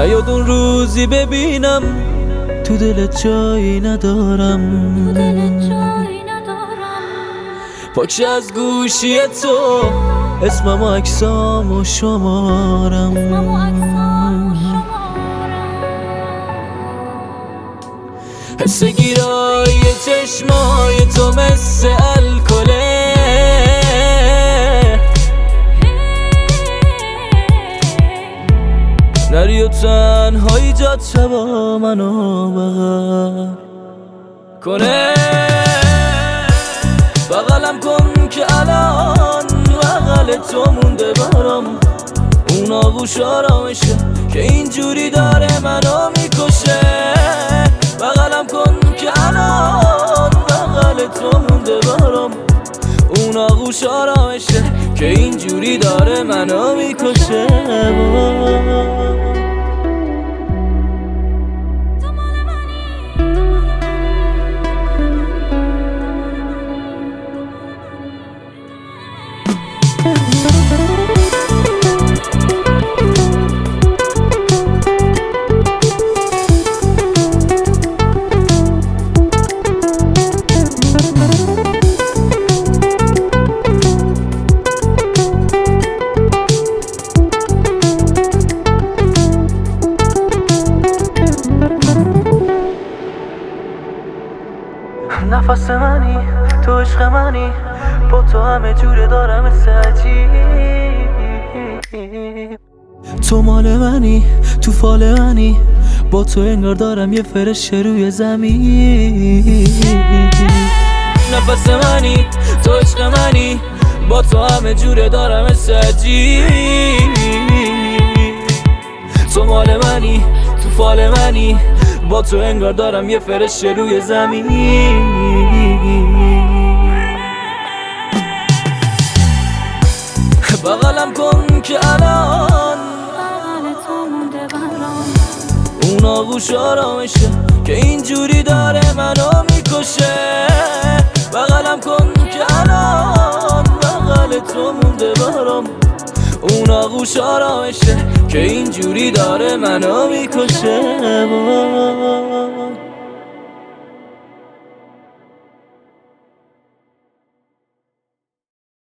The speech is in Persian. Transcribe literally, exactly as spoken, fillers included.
نیاد اون روزی ببینم تو دلت جایی ندارم، پاکش از گوشی تو اسمم و عکسام و شمارم. حس گیرای چشمای تو مثل الکله، نری و تنهایی جاد شبا منو بغل کنه. بغلم کن که الان بغل تو مونده برام اون آغوش آرامشه که اینجوری داره منو میکشه. بغلم کن که الان بغل تو مونده برام اون آغوش آرامشه که اینجوری داره منو میکشه. نفس منی تو عشق منی، با تو همه جوره دارم مثل عجیب. تو مال منی تو فال منی، با تو انگار دارم یه فرش روی زمین. نفس منی تو عشق منی، با تو همه جوره دارم مثل عجیب. تو مال منی تو فال منی، با تو انگار دارم یه فرش روی زمین. بغلم کن که الان بغل تو مونده برام اون آغوش آرامشه که اینجوری داره منو میکشه. بغلم کن که الان بغل تو مونده برام اون آغوش آرامشه که اینجوری داره منو میکشه.